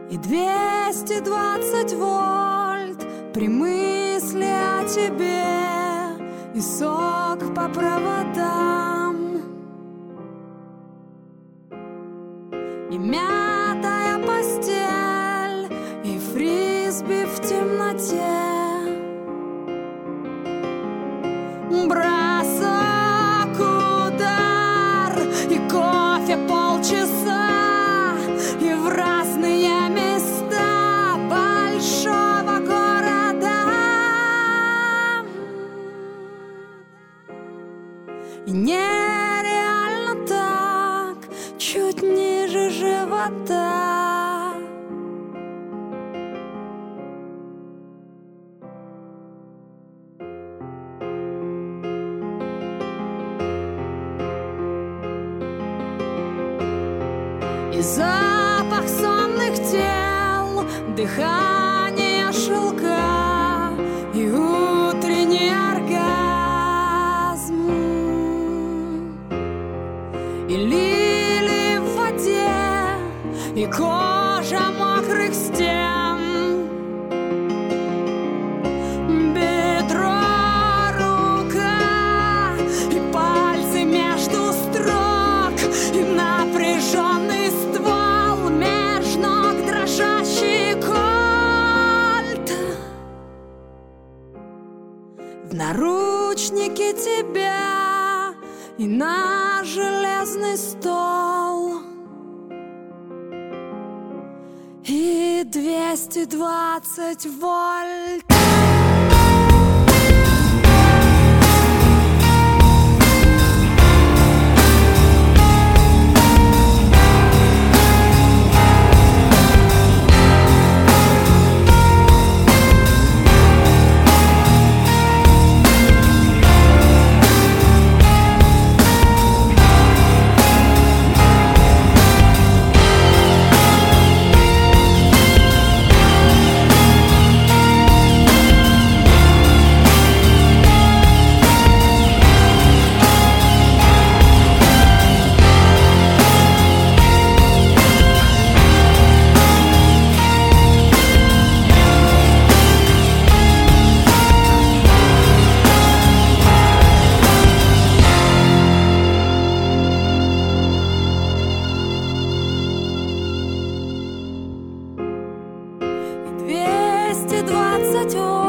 И 220 вольт при мысли о тебе, и сок по проводам, и мятая постель, и фрисби в темноте. Бросок, удар, и кофе полчаса, и в разные места большого города. И нереально так, чуть ниже живота. И запах сонных тел, дыхание шелка, и утренний оргазм, и лилии в воде, и кожа мокрых стен, бедро, рука, и пальцы между строк, и напряженный ствол меж ног, дрожащий кольт. В наручнике тебя и на железный стол, и 220 вольт. И 220